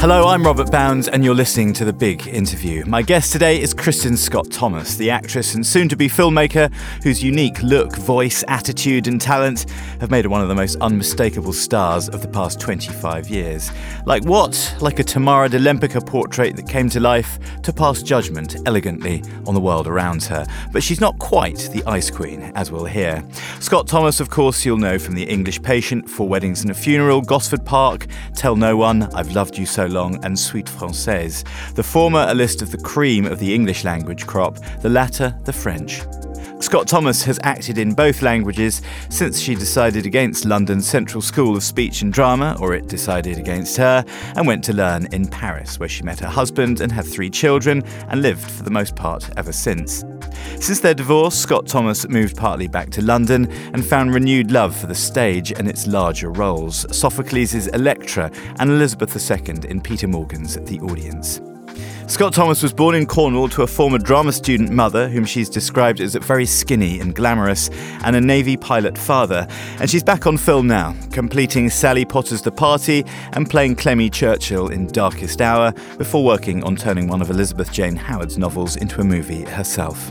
Hello, I'm Robert Bounds and you're listening to The Big Interview. My guest today is Kristin Scott Thomas, the actress and soon-to-be filmmaker whose unique look, voice, attitude and talent have made her one of the most unmistakable stars of the past 25 years. Like what? Like a Tamara de Lempicka portrait that came to life to pass judgment elegantly on the world around her. But she's not quite the Ice Queen, as we'll hear. Scott Thomas, of course, you'll know from The English Patient, 4 Weddings and a Funeral, Gosford Park, Tell No One, I've Loved You So Long and Suite Française. The former a list of the cream of the English language crop, the latter the French. Scott Thomas has acted in both languages since she decided against London's Central School of Speech and Drama, or it decided against her, and went to learn in Paris, where she met her husband and had 3 children and lived for the most part ever since. Since their divorce, Scott Thomas moved partly back to London and found renewed love for the stage and its larger roles, Sophocles' Electra and Elizabeth II in Peter Morgan's The Audience. Scott Thomas was born in Cornwall to a former drama student mother, whom she's described as very skinny and glamorous, and a Navy pilot father. And she's back on film now, completing Sally Potter's The Party and playing Clemmy Churchill in Darkest Hour, before working on turning one of Elizabeth Jane Howard's novels into a movie herself.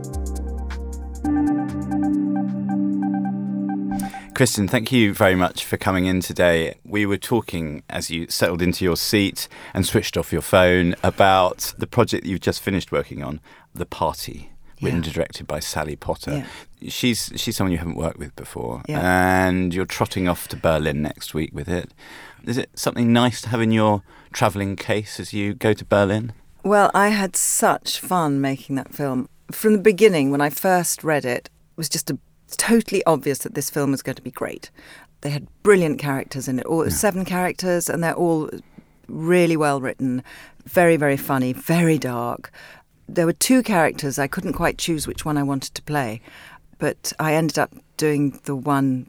Kristin, thank you very much for coming in today. We were talking as you settled into your seat and switched off your phone about the project you've just finished working on, The Party, written and directed by Sally Potter. Yeah. She's someone you haven't worked with before, and you're trotting off to Berlin next week with it. Is it something nice to have in your travelling case as you go to Berlin? Well, I had such fun making that film. From the beginning, when I first read it, it was just totally obvious that this film was going to be great. They had brilliant characters in it, all 7 characters, and they're all really well written, very, very funny, very dark. There were 2 characters, I couldn't quite choose which one I wanted to play, but I ended up doing the one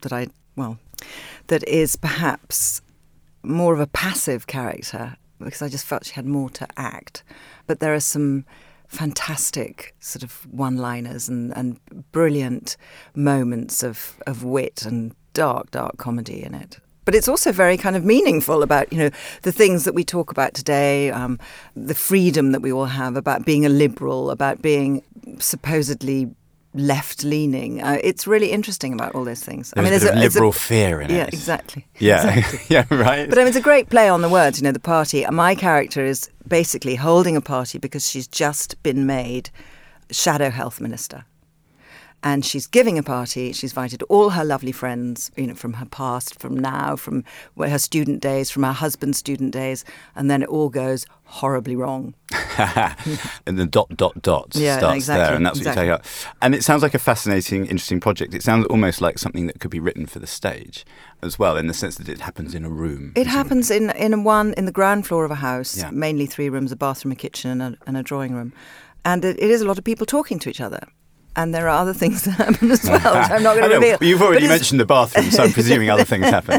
that is perhaps more of a passive character, because I just felt she had more to act. But there are some fantastic sort of one-liners and brilliant moments of wit and dark comedy in it. But it's also very kind of meaningful about, the things that we talk about today, the freedom that we all have about being a liberal, about being supposedly left-leaning. It's really interesting about all those things. There's a liberal fear in it. Yeah, exactly. Yeah, exactly. Yeah, right. But it's a great play on the words, The Party. My character is basically holding a party because she's just been made Shadow Health Minister. And she's giving a party. She's invited all her lovely friends, from her past, from now, from her student days, from her husband's student days, and then it all goes horribly wrong. And the ... starts exactly, there, and that's what you take out. And it sounds like a fascinating, interesting project. It sounds almost like something that could be written for the stage as well, in the sense that it happens in a room. It happens in the ground floor of a house, mainly 3 rooms, a bathroom, a kitchen, and a drawing room. And it is a lot of people talking to each other. And there are other things that happen as well, which I'm not going to reveal. You've already mentioned the bathroom, so I'm presuming other things happen.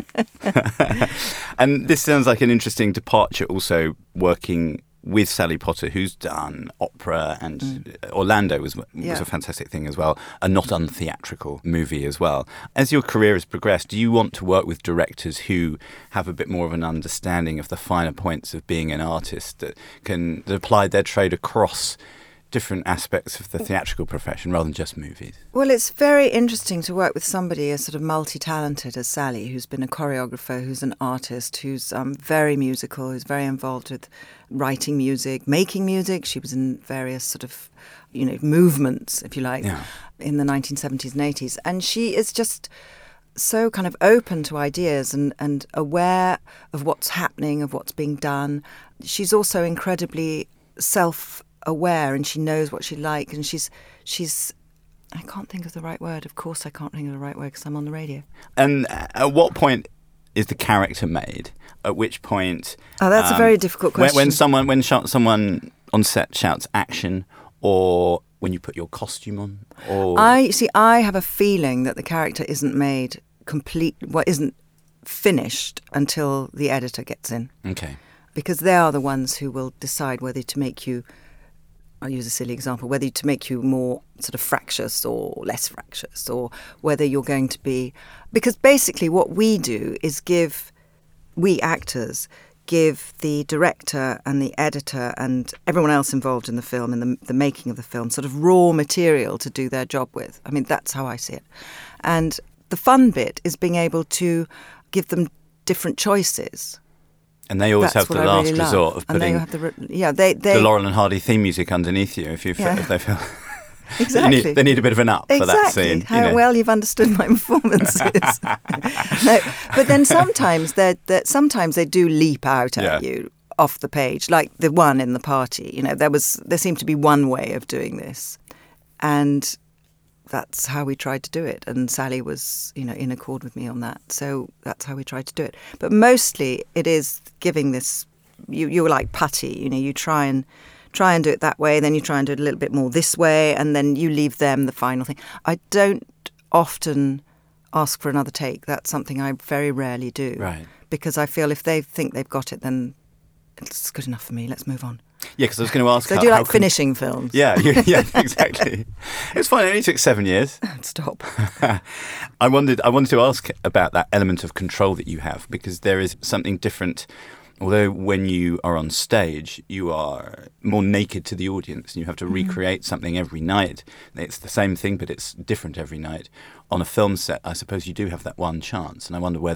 And this sounds like an interesting departure also, working with Sally Potter, who's done opera, and Orlando was a fantastic thing as well, a not untheatrical movie as well. As your career has progressed, do you want to work with directors who have a bit more of an understanding of the finer points of being an artist, that can apply their trade across different aspects of the theatrical profession rather than just movies? Well, it's very interesting to work with somebody as sort of multi-talented as Sally, who's been a choreographer, who's an artist, who's very musical, who's very involved with writing music, making music. She was in various sort of, movements, if you like, in the 1970s and 80s. And she is just so kind of open to ideas and aware of what's happening, of what's being done. She's also incredibly self-aware, and she knows what she likes, and she's I can't think of the right word. Of course I can't think of the right word because I'm on the radio. And at what point is the character made? At which point... Oh, that's a very difficult question. When someone on set shouts action, or when you put your costume on? Or I have a feeling that the character isn't made isn't finished until the editor gets in. Okay. Because they are the ones who will decide whether to make you, I'll use a silly example, whether to make you more sort of fractious or less fractious, or whether you're going to be... Because basically what we do is we actors give the director and the editor and everyone else involved in the film, in the making of the film, sort of raw material to do their job with. I mean, that's how I see it. And the fun bit is being able to give them different choices. And they always have the last resort of putting the Laurel and Hardy theme music underneath you if they feel... Exactly. They need a bit of an up for that scene. How well you've understood my performances. No, but then sometimes they do leap out at you off the page, like the one in the party. You know, there seemed to be one way of doing this, and that's how we tried to do it. And Sally was, in accord with me on that. So that's how we tried to do it. But mostly it is giving this. You were like putty. You try and do it that way, then you try and do it a little bit more this way, and then you leave them the final thing. I don't often ask for another take. That's something I very rarely do. Right. Because I feel if they think they've got it, then it's good enough for me. Let's move on. Yeah, because I was going to ask so I do like finishing films. Yeah, exactly. It's fine. It only took 7 years. Stop. I wanted to ask about that element of control that you have, because there is something different. Although when you are on stage, you are more naked to the audience and you have to recreate something every night. It's the same thing, but it's different every night. On a film set, I suppose you do have that one chance. And I wonder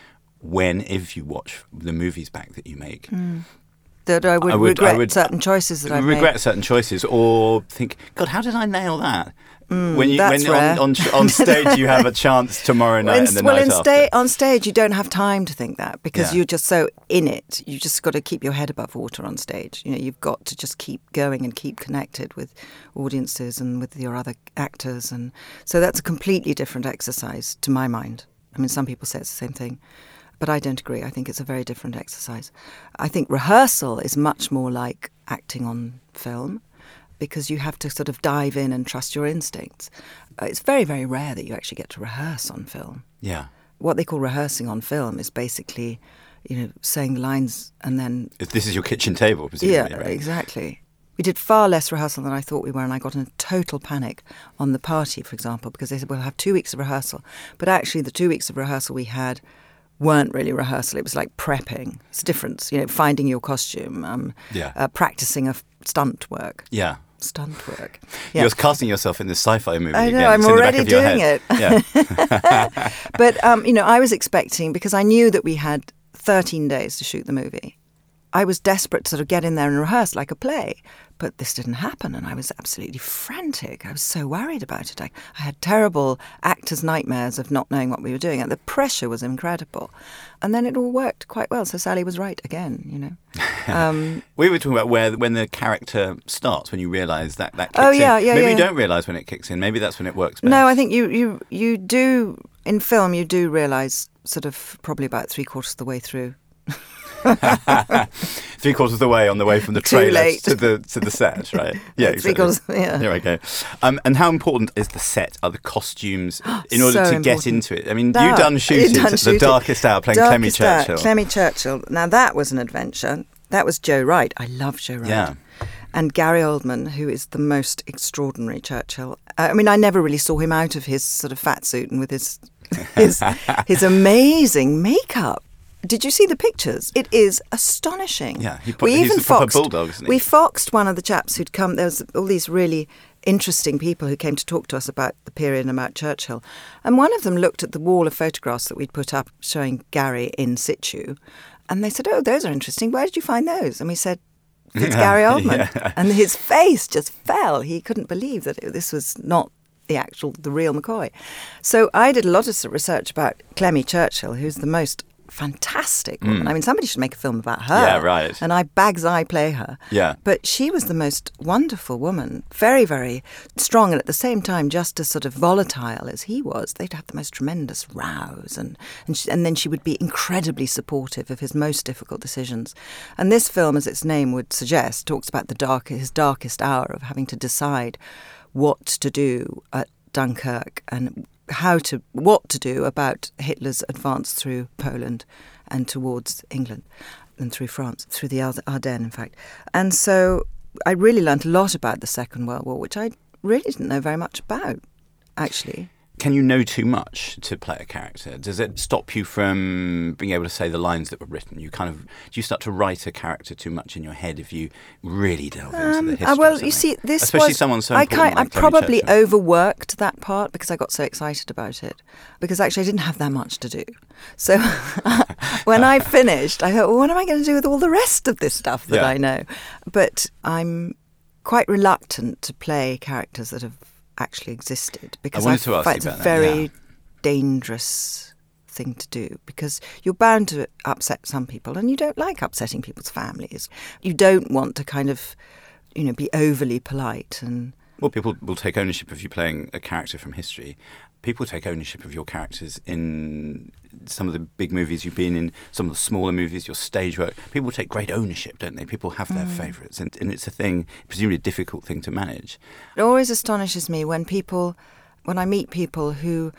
if you watch the movies back that you make... That I would regret certain choices that I've made. Regret certain choices, or think, God, how did I nail that? When on stage you have a chance tomorrow night and the night after. On stage you don't have time to think that because you're just so in it. You just got to keep your head above water on stage. You've got to just keep going and keep connected with audiences and with your other actors, and so that's a completely different exercise to my mind. I mean, some people say it's the same thing. But I don't agree. I think it's a very different exercise. I think rehearsal is much more like acting on film because you have to sort of dive in and trust your instincts. It's very, very rare that you actually get to rehearse on film. Yeah. What they call rehearsing on film is basically, saying the lines and then... This is your kitchen table, presumably, right? Exactly. We did far less rehearsal than I thought we were, and I got in a total panic on the party, for example, because they said, we'll have 2 weeks of rehearsal. But actually the 2 weeks of rehearsal we had weren't really rehearsal. It was like prepping. It's different, finding your costume, practicing stunt work. Yeah. Stunt work. Yeah. You're casting yourself in this sci-fi movie I know, again. I'm already doing it. Yeah. But, I was expecting, because I knew that we had 13 days to shoot the movie, I was desperate to sort of get in there and rehearse like a play. But this didn't happen, and I was absolutely frantic. I was so worried about it. I had terrible actors' nightmares of not knowing what we were doing. And the pressure was incredible. And then it all worked quite well. So Sally was right again, We were talking about when the character starts, when you realise that kicks in. Maybe you don't realise when it kicks in. Maybe that's when it works best. No, I think you do, in film, you do realise sort of probably about 3/4 of the way through. 3/4 of the way on the way from the trailer to the set, right? Yeah, exactly. 3/4. Yeah. There we go. And how important is the set? Are the costumes in order to get into it? I mean, you've done shooting The Darkest Hour playing Clemmy Churchill. Clemmy Churchill. Now that was an adventure. That was Joe Wright. I love Joe Wright. Yeah. And Gary Oldman, who is the most extraordinary Churchill. I mean, I never really saw him out of his sort of fat suit and with his amazing makeup. Did you see the pictures? It is astonishing. Yeah, he's a proper bulldog, isn't he? We foxed one of the chaps who'd come. There was all these really interesting people who came to talk to us about the period and about Churchill. And one of them looked at the wall of photographs that we'd put up showing Gary in situ. And they said, oh, those are interesting. Where did you find those? And we said, it's Gary Oldman. Yeah. And his face just fell. He couldn't believe that this was not the real McCoy. So I did a lot of research about Clemmy Churchill, who's the most fantastic woman. I mean, somebody should make a film about her. Yeah, right. And I play her. Yeah. But she was the most wonderful woman, very, very strong, and at the same time just as sort of volatile as he was. They'd have the most tremendous rows, and then she would be incredibly supportive of his most difficult decisions. And this film, as its name would suggest, talks about his darkest hour of having to decide what to do at Dunkirk and what to do about Hitler's advance through Poland and towards England and through France, through the Ardennes, in fact. And so I really learnt a lot about the Second World War, which I really didn't know very much about, actually. Can you know too much to play a character? Does it stop you from being able to say the lines that were written? Do you start to write a character too much in your head if you really delve into the history? Well, you see, especially someone so important. I probably overworked that part because I got so excited about it. Because actually, I didn't have that much to do. So when I finished, I thought, well, what am I going to do with all the rest of this stuff that I know? But I'm quite reluctant to play characters that have actually existed, because I find it's a very dangerous thing to do, because you're bound to upset some people, and you don't like upsetting people's families. You don't want to kind of, be overly polite. And well, people will take ownership of you playing a character from history. People take ownership of your characters in some of the big movies you've been in, some of the smaller movies, your stage work. People take great ownership, don't they? People have their favourites, and it's a thing, presumably a difficult thing to manage. It always astonishes me when I meet people who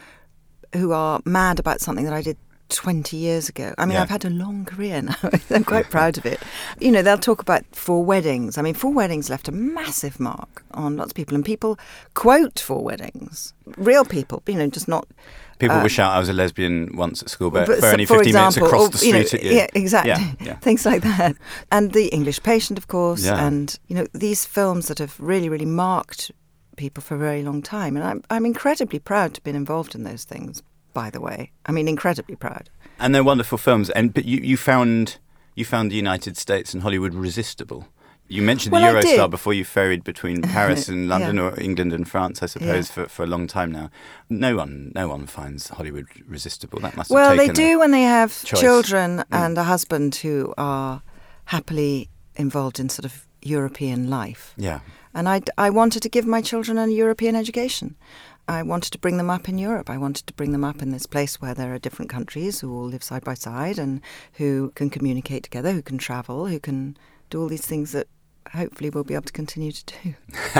are mad about something that I did 20 years ago. I mean, I've had a long career now. I'm quite proud of it. They'll talk about Four Weddings. I mean, Four Weddings left a massive mark on lots of people, and people quote Four Weddings. Real people, just not... People would shout, I was a lesbian once at school, but for only 50 minutes across the street at you. Yeah, exactly. Yeah. Things like that. And The English Patient, of course. Yeah. And, these films that have really, really marked people for a very long time. And I'm incredibly proud to have been involved in those things, by the way. I mean, incredibly proud. And they're wonderful films. But you found the United States and Hollywood resistible. You mentioned the Eurostar before you ferried between Paris and London, or England and France, I suppose, for a long time now. No one finds Hollywood resistible. That must have taken they do when they have choice. Children and a husband who are happily involved in sort of European life. Yeah. And I wanted to give my children a European education. I wanted to bring them up in Europe. I wanted to bring them up in this place where there are different countries who all live side by side and who can communicate together, who can travel, who can do all these things that hopefully we'll be able to continue to do.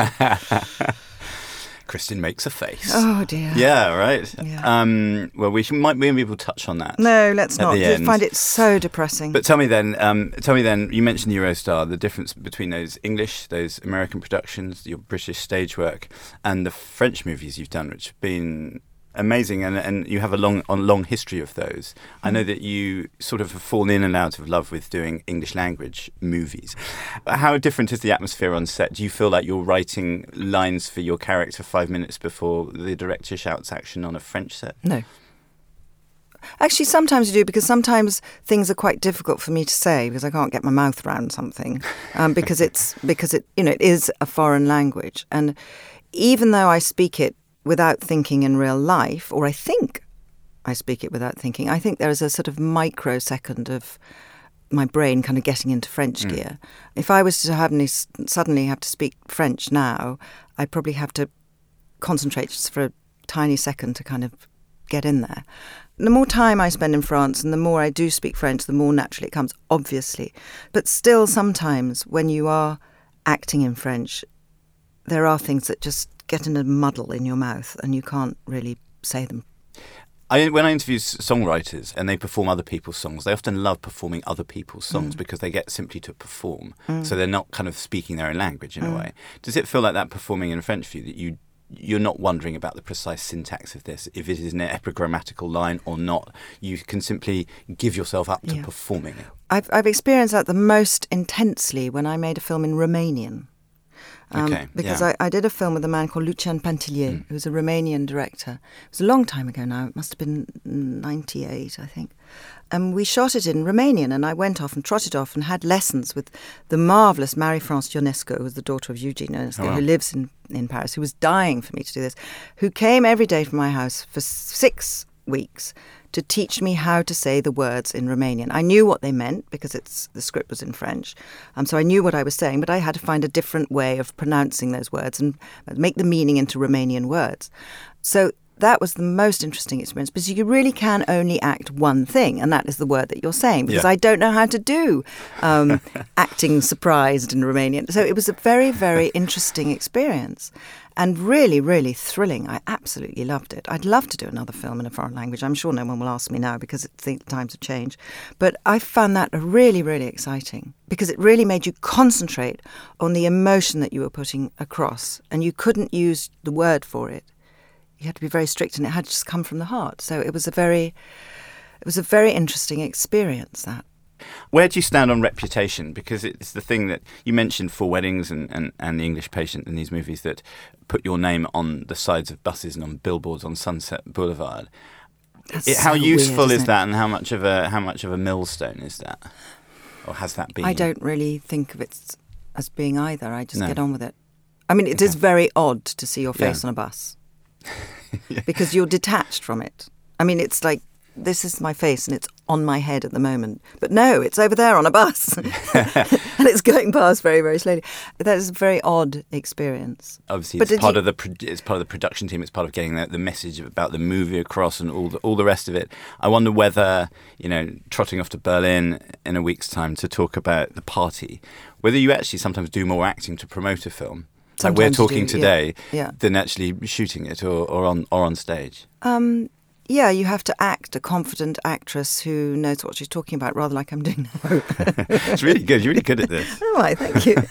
Kristin makes a face. Oh, dear. Yeah, right. Yeah. Well, might be able to touch on that. No, let's not. I find it so depressing. But tell me then, you mentioned Eurostar, the difference between those English, those American productions, your British stage work, and the French movies you've done, which have been amazing, and you have a long history of those. I know that you sort of have fallen in and out of love with doing English language movies. How different is the atmosphere on set? Do you feel like you're writing lines for your character 5 minutes before the director shouts action on a French set? No. Actually, sometimes you do, because sometimes things are quite difficult for me to say because I can't get my mouth around something, because it is a foreign language, and even though I speak it without thinking in real life, or I think I speak it without thinking, I think there is a sort of microsecond of my brain kind of getting into French gear. If I was to suddenly have to speak French now, I'd probably have to concentrate just for a tiny second to kind of get in there. The more time I spend in France and the more I do speak French, the more naturally it comes, obviously. But still, sometimes when you are acting in French, there are things that just get in a muddle in your mouth and you can't really say them. When I interview songwriters and they perform other people's songs, they often love performing other people's songs because they get simply to perform. So they're not kind of speaking their own language in a way. Does it feel like that performing in French for you, that you're not wondering about the precise syntax of this, if it is an epigrammatical line or not? You can simply give yourself up to performing it. I've experienced that the most intensely when I made a film in Romanian. Because I did a film with a man called Lucian Pantillier, who's a Romanian director. It was a long time ago now. It must have been 98, I think. And we shot it in Romanian, and I went off and trotted off and had lessons with the marvellous Marie-France Ionesco, who was the daughter of Eugene Ionesco, who lives in Paris, who was dying for me to do this, who came every day from my house for 6 weeks to teach me how to say the words in Romanian. I knew what they meant because the script was in French, so I knew what I was saying, but I had to find a different way of pronouncing those words and make the meaning into Romanian words. So that was the most interesting experience, because you really can only act one thing, and that is the word that you're saying, because I don't know how to do acting surprised in Romanian. So it was a very, very interesting experience and really, really thrilling. I absolutely loved it. I'd love to do another film in a foreign language. I'm sure no one will ask me now because times have changed. But I found that really, really exciting because it really made you concentrate on the emotion that you were putting across, and you couldn't use the word for it. You had to be very strict, and it had to just come from the heart. So it was a very interesting experience, that. Where do you stand on reputation? Because it's the thing that you mentioned, Four Weddings and The English Patient in these movies that put your name on the sides of buses and on billboards on Sunset Boulevard. How useful weird, is that, and how much of a millstone is that, or has that been? I don't really think of it as being either. I just get on with it. I mean, it is very odd to see your face on a bus because you're detached from it. I mean, it's like, this is my face and it's on my head at the moment. But no, it's over there on a bus and it's going past very, very slowly. That is a very odd experience. Obviously, it's part of the production team. It's part of getting the message about the movie across and all the rest of it. I wonder whether, trotting off to Berlin in a week's time to talk about The Party, whether you actually sometimes do more acting to promote a film, like we're talking today, than actually shooting it or on stage. Yeah, you have to act a confident actress who knows what she's talking about, rather like I'm doing now. It's really good. You're really good at this. Oh, right, thank you.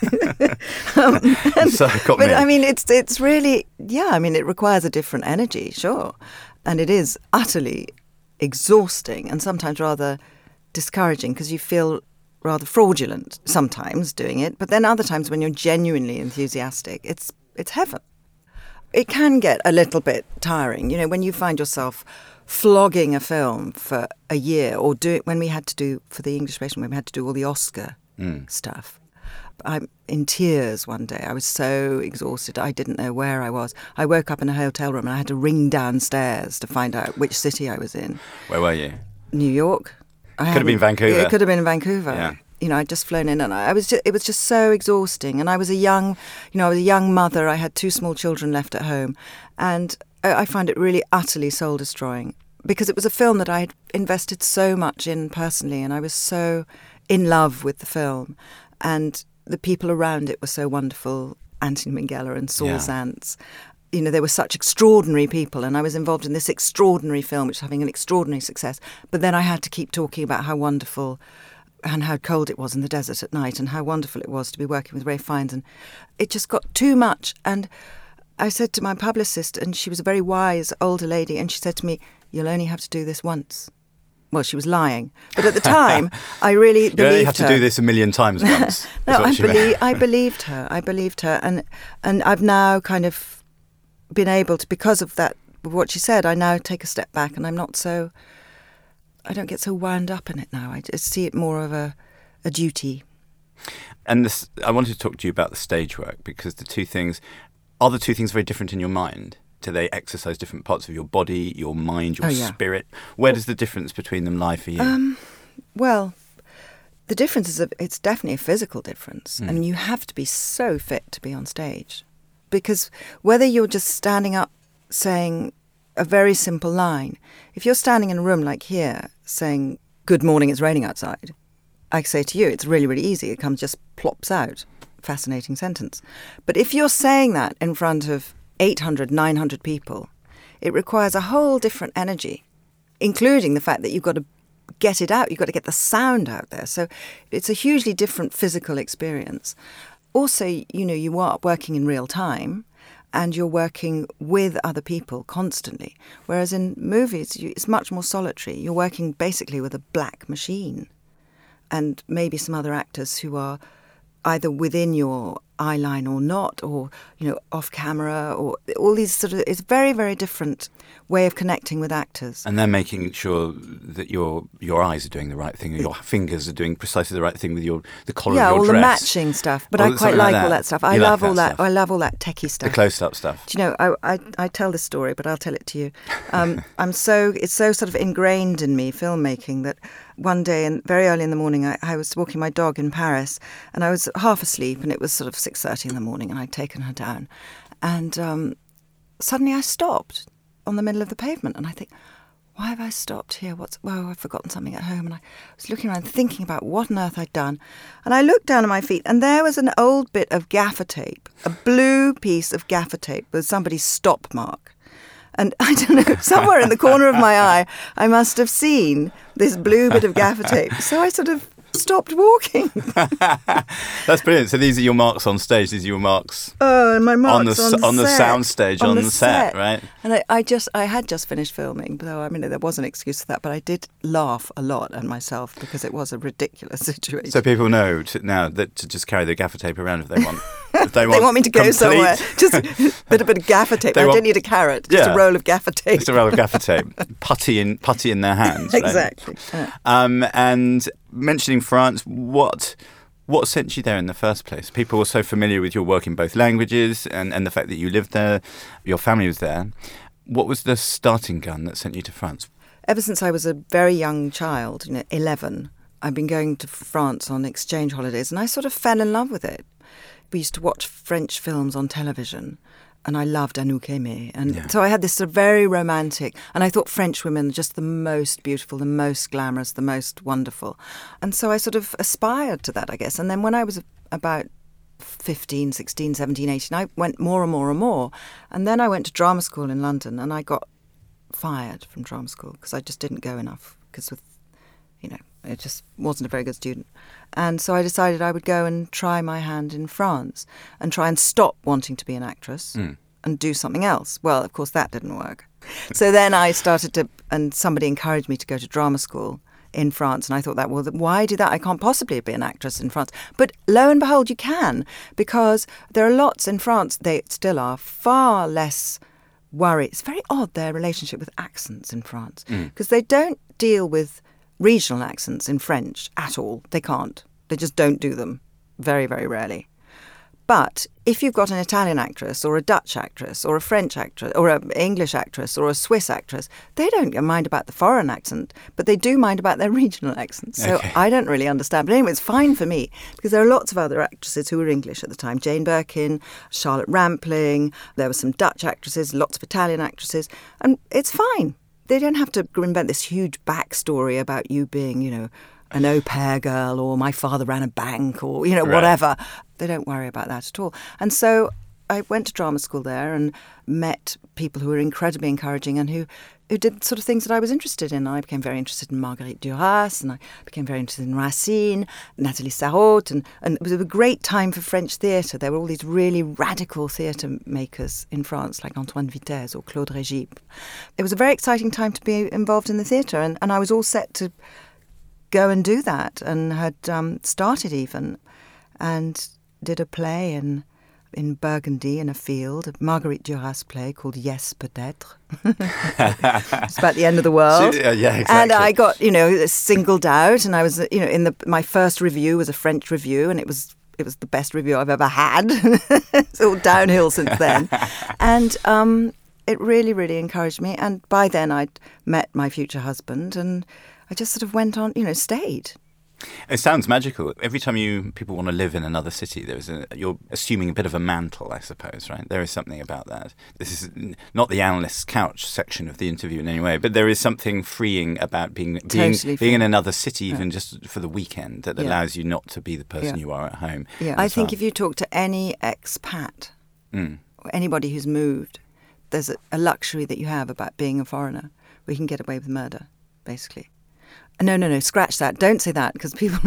I mean, it's really, I mean, it requires a different energy, sure. And it is utterly exhausting and sometimes rather discouraging because you feel rather fraudulent sometimes doing it. But then other times when you're genuinely enthusiastic, it's heaven. It can get a little bit tiring, when you find yourself flogging a film for a year, or when we had to do, for The English Patient, when we had to do all the Oscar stuff. I'm in tears one day. I was so exhausted. I didn't know where I was. I woke up in a hotel room and I had to ring downstairs to find out which city I was in. Where were you? New York. Could have been Vancouver. It could have been in Vancouver. Yeah. I'd just flown in and it was just so exhausting. And I was a young mother. I had 2 small children left at home. And I find it really utterly soul destroying because it was a film that I had invested so much in personally. And I was so in love with the film. And the people around it were so wonderful. Anthony Minghella and Saul Zaentz. They were such extraordinary people, and I was involved in this extraordinary film, which was having an extraordinary success. But then I had to keep talking about how wonderful and how cold it was in the desert at night and how wonderful it was to be working with Ralph Fiennes. And it just got too much. And I said to my publicist, and she was a very wise older lady, and she said to me, "You'll only have to do this once." Well, she was lying. But at the time, I really believed her. You only have to do this a million times once. No, I believed her. I believed her. And I've now kind of been able to, because of that, what she said, I now take a step back and I don't get so wound up in it now. I just see it more of a duty. And I wanted to talk to you about the stage work, because the two things very different in your mind? Do they exercise different parts of your body, your mind, your spirit? Where does the difference between them lie for you? Well, the difference is it's definitely a physical difference. I mean, you have to be so fit to be on stage. Because whether you're just standing up saying a very simple line, if you're standing in a room like here saying, "Good morning, it's raining outside," I say to you, it's really, really easy. It just plops out. Fascinating sentence. But if you're saying that in front of 800, 900 people, it requires a whole different energy, including the fact that you've got to get it out. You've got to get the sound out there. So it's a hugely different physical experience. Also, you are working in real time and you're working with other people constantly. Whereas in movies, it's much more solitary. You're working basically with a black machine and maybe some other actors who are either within your eye line or not, or, off camera, or all these it's a very, very different way of connecting with actors. And they're making sure that your eyes are doing the right thing, or your fingers are doing precisely the right thing with the collar of your dress. Yeah, all the matching stuff. But I quite like all that stuff. I love all that. I love all that techie stuff. The close-up stuff. Do you know, I tell this story, but I'll tell it to you. It's so sort of ingrained in me, filmmaking, that one day, and very early in the morning, I was walking my dog in Paris, and I was half asleep, and it was sort of 6:30 in the morning, and I'd taken her down. And suddenly I stopped on the middle of the pavement, and I think, why have I stopped here? I've forgotten something at home. And I was looking around thinking about what on earth I'd done. And I looked down at my feet, and there was an old bit of gaffer tape, a blue piece of gaffer tape with somebody's stop mark. And I don't know, somewhere in the corner of my eye, I must have seen this blue bit of gaffer tape. So I sort of stopped walking. That's brilliant. So these are your marks on stage. These are your marks. Oh, my marks on the sound stage, on the set, right? And I had just finished filming, so I mean there was an excuse for that, but I did laugh a lot at myself because it was a ridiculous situation. So people know now that to just carry the gaffer tape around if they want. If they want me to go somewhere. Just a bit of gaffer tape. I don't need a carrot. Just a roll of gaffer tape. Just a roll of gaffer tape. Putty in their hands. Right? Exactly. Yeah. And mentioning France, what sent you there in the first place? People were so familiar with your work in both languages and the fact that you lived there, your family was there. What was the starting gun that sent you to France? Ever since I was a very young child, 11, I've been going to France on exchange holidays, and I sort of fell in love with it. We used to watch French films on television, and I loved Anouk Aimée. And so I had this sort of very romantic, and I thought French women were just the most beautiful, the most glamorous, the most wonderful. And so I sort of aspired to that, I guess. And then when I was about 15, 16, 17, 18, I went more and more and more. And then I went to drama school in London, and I got fired from drama school because I just didn't go enough because I just wasn't a very good student. And so I decided I would go and try my hand in France and try and stop wanting to be an actress and do something else. Well, of course, that didn't work. So then I started to, and somebody encouraged me to go to drama school in France. And I thought that, well, why do that? I can't possibly be an actress in France. But lo and behold, you can, because there are lots in France, they still are far less worried. It's very odd, their relationship with accents in France, because they don't deal with regional accents in French at all. They can't. They just don't do them. Very, very rarely. But if you've got an Italian actress or a Dutch actress or a French actress or an English actress or a Swiss actress, they don't mind about the foreign accent, but they do mind about their regional accents. So I don't really understand. But anyway, it's fine for me because there are lots of other actresses who were English at the time. Jane Birkin, Charlotte Rampling, there were some Dutch actresses, lots of Italian actresses, and it's fine. They don't have to invent this huge backstory about you being, an au pair girl or my father ran a bank or, whatever. They don't worry about that at all. And so I went to drama school there and met people who were incredibly encouraging and who did sort of things that I was interested in. I became very interested in Marguerite Duras and I became very interested in Racine, Nathalie Sarraute, and it was a great time for French theatre. There were all these really radical theatre makers in France, like Antoine Vitesse or Claude Régis. It was a very exciting time to be involved in the theatre, and I was all set to go and do that, and had started even, and did a play in Burgundy in a field, a Marguerite Duras play called Yes, Peut-être. It's about the end of the world. Yeah, exactly. And I got, singled out, and I was, my first review was a French review, and it was the best review I've ever had. It's all downhill since then. And it really, really encouraged me. And by then I'd met my future husband, and I just sort of went on, stayed. It sounds magical. Every time people want to live in another city, you're assuming a bit of a mantle, I suppose, right? There is something about that. This is not the analyst's couch section of the interview in any way, but there is something freeing about being in another city, even just for the weekend, that allows you not to be the person you are at home. Yeah, I think if you talk to any expat or anybody who's moved, there's a luxury that you have about being a foreigner, where you can get away with murder, basically. No, scratch that. Don't say that, because people...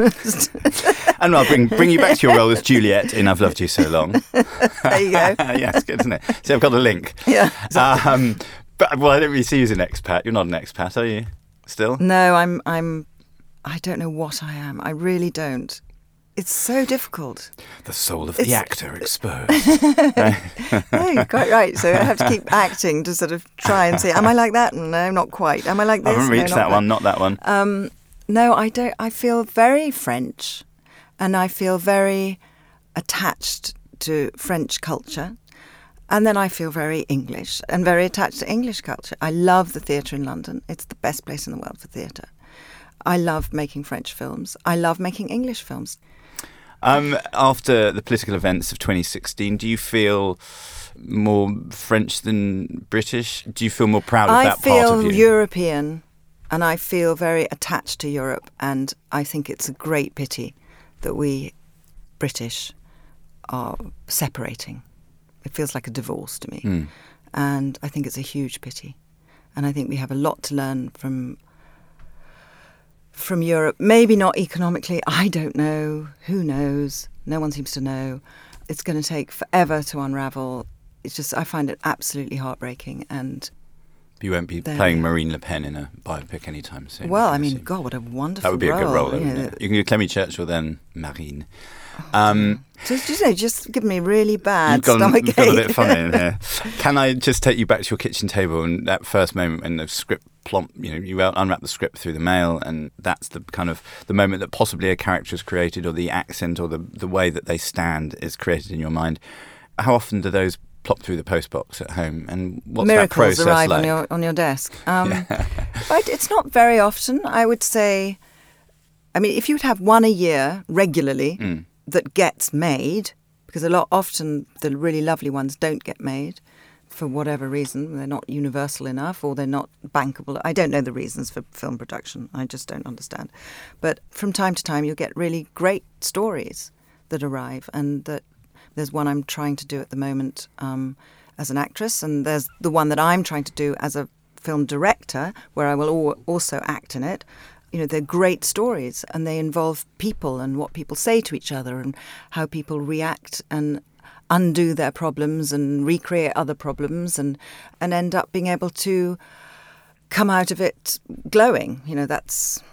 And I'll bring you back to your role as Juliet in I've Loved You So Long. There you go. Yes, good, isn't it? See, I've got a link. Yeah. Exactly. But I don't really see you as an expat. You're not an expat, are you? Still? No, I don't know what I am. I really don't. It's so difficult. The soul of the actor exposed. No, quite right. So I have to keep acting to sort of try and say, am I like that? No, not quite. Am I like this? I haven't reached that one, not that one. No, I don't. I feel very French, and I feel very attached to French culture. And then I feel very English and very attached to English culture. I love the theatre in London. It's the best place in the world for theatre. I love making French films. I love making English films. After the political events of 2016, do you feel more French than British? Do you feel more proud of that part of you? I feel European, and I feel very attached to Europe, and I think it's a great pity that we British are separating. It feels like a divorce to me. And I think it's a huge pity. And I think we have a lot to learn from from Europe. Maybe not economically. I don't know. Who knows? No one seems to know. It's going to take forever to unravel. It's just, I find it absolutely heartbreaking. And you won't be playing Marine Le Pen in a biopic anytime soon. Well, I mean, God, what a wonderful role. That would be a good role, though, wouldn't it? You can do Clemmy Churchill, then Marine. Just give me really bad stomach ache. You've got a bit funny in here. Can I just take you back to your kitchen table and that first moment when the script you unwrap the script through the mail, and that's the kind of the moment that possibly a character is created, or the accent or the way that they stand is created in your mind. How often do those plop through the postbox at home, and what's Miracles that process arrive like? on your desk. But it's not very often, I would say. I mean, if you would have one a year regularly that gets made, because often the really lovely ones don't get made for whatever reason. They're not universal enough, or they're not bankable. I don't know the reasons for film production. I just don't understand. But from time to time, you'll get really great stories that arrive, and that there's one I'm trying to do at the moment as an actress, and there's the one that I'm trying to do as a film director, where I will also act in it. You know, they're great stories, and they involve people and what people say to each other and how people react and undo their problems and recreate other problems and end up being able to come out of it glowing. You know, that's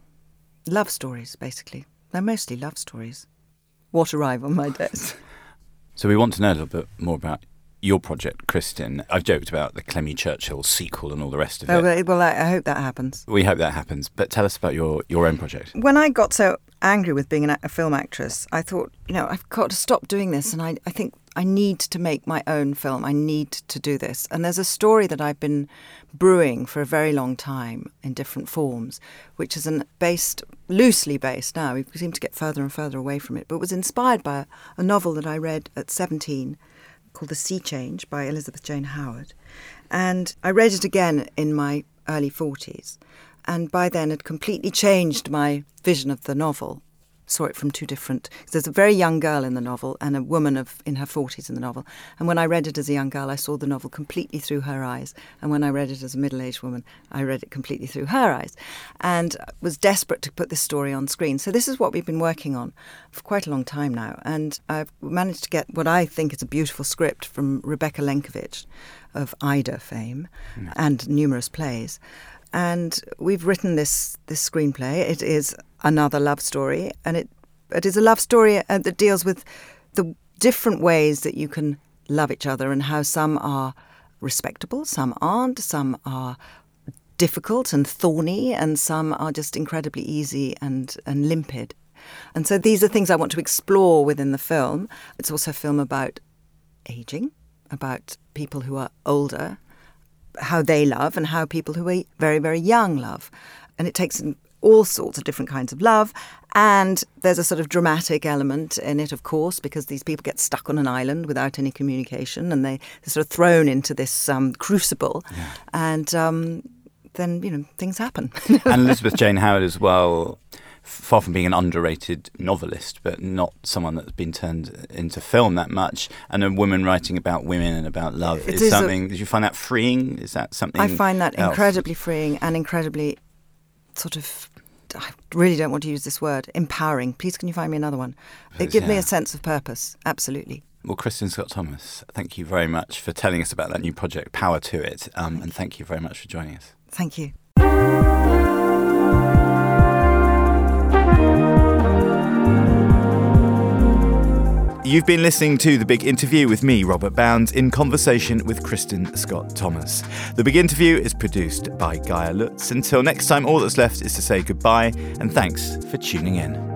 love stories, basically. They're mostly love stories. What arrive on my desk. So we want to know a little bit more about your project, Kristin. I've joked about the Clemmy Churchill sequel and all the rest of it. Well, I hope that happens. We hope that happens. But tell us about your own project. When I got so angry with being a film actress, I thought, I've got to stop doing this. And I think I need to make my own film. I need to do this. And there's a story that I've been brewing for a very long time in different forms, which is loosely based now. We seem to get further and further away from it. But it was inspired by a novel that I read at 17 called The Sea Change by Elizabeth Jane Howard. And I read it again in my early 40s. And by then had completely changed my vision of the novel. Saw it from two different... There's a very young girl in the novel and a woman in her 40s in the novel. And when I read it as a young girl, I saw the novel completely through her eyes. And when I read it as a middle-aged woman, I read it completely through her eyes. And was desperate to put this story on screen. So this is what we've been working on for quite a long time now. And I've managed to get what I think is a beautiful script from Rebecca Lenkiewicz of Ida fame and numerous plays. And we've written this screenplay. It is another love story, and it is a love story that deals with the different ways that you can love each other, and how some are respectable, some aren't, some are difficult and thorny, and some are just incredibly easy and limpid. And so these are things I want to explore within the film. It's also a film about aging, about people who are older, how they love, and how people who are very, very young love. And it takes all sorts of different kinds of love. And there's a sort of dramatic element in it, of course, because these people get stuck on an island without any communication, and they're sort of thrown into this crucible. Yeah. And then, things happen. And Elizabeth Jane Howard as well, far from being an underrated novelist, but not someone that's been turned into film that much, and a woman writing about women and about love is something. Did you find that freeing? Is that something I find that else? Incredibly freeing and incredibly sort of, I really don't want to use this word, empowering. Please, can you find me another one? It gives me a sense of purpose, absolutely. Well, Kristin Scott Thomas, thank you very much for telling us about that new project, Power to It, and thank you very much for joining us. Thank you. You've been listening to The Big Interview with me, Robert Bounds, in conversation with Kristin Scott Thomas. The Big Interview is produced by Gaia Lutz. Until next time, all that's left is to say goodbye, and thanks for tuning in.